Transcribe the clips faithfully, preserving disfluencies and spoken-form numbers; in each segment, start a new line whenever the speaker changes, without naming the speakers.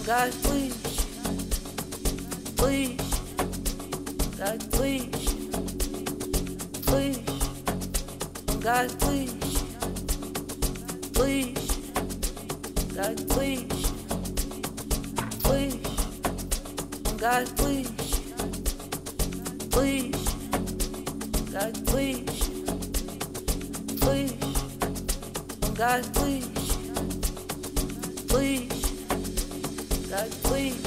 God, please, please, God, please, please, God, please, please, God, please, please, God, please, please, God, please, please, God, please, please, God, please.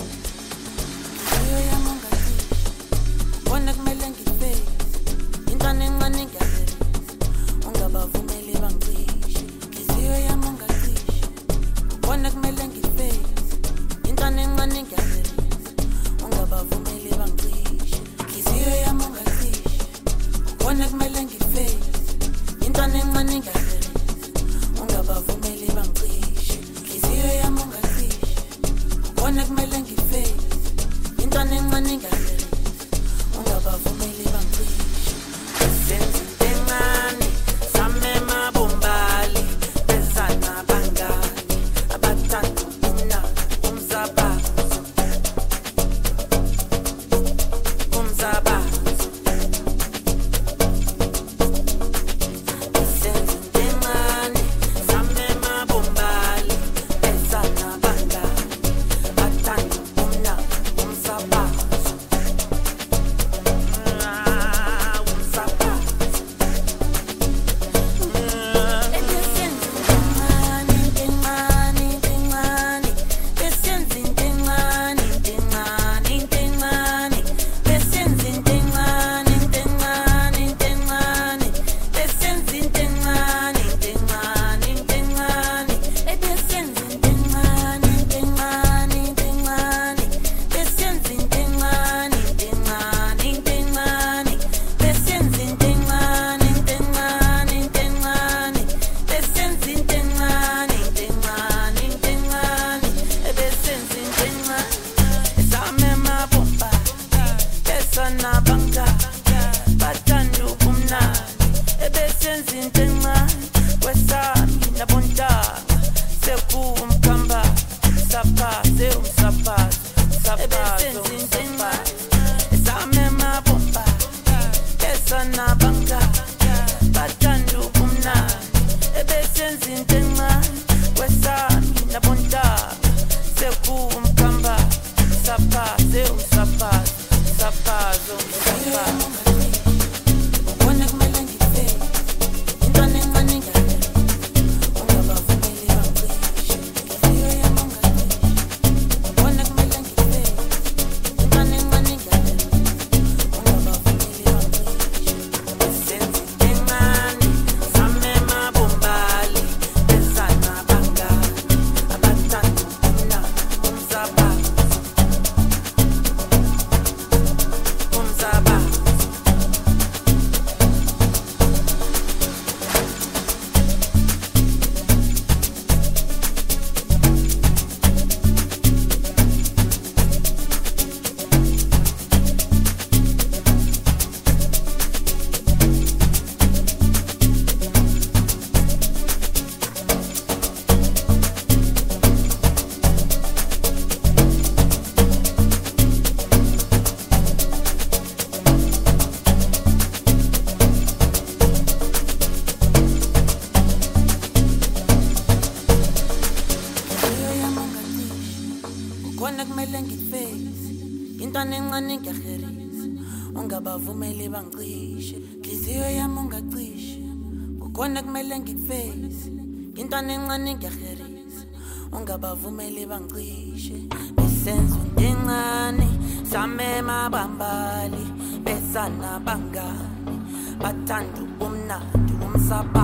Yo yamanga please, wona kumele ngiface, intwana encane ngiyazela, ungabavumeli bangicishe. Yo yamanga please, wona kumele ngiface, intwana encane ngiyazela, ungabavumeli bangicishe. Yo yamanga please, wona kumele ngiface, intwana encane ngiyazela, ungabavumeli bangicishe. Yo yamanga please, wona kumele ngiface, intwana encane ngiyazela, ungabavumeli bangicishe. Senza into encane, samema bombali, bezana bangani, abathanda ubumnandi, umzabazo, umzabazo. Senza into encane, samema bombali, bezana bangani, abathanda ubumnandi, umzabazo. Ungabavumeli bangicishe, inhliziyo yami ungacishe. Kukhona kumele ngikuface, intwana encane ngiyaherisa. Ungabavumeli bangicishe, besenza into encane, samema bambali, besana bangani, bathanda ubumnandi, umsaba.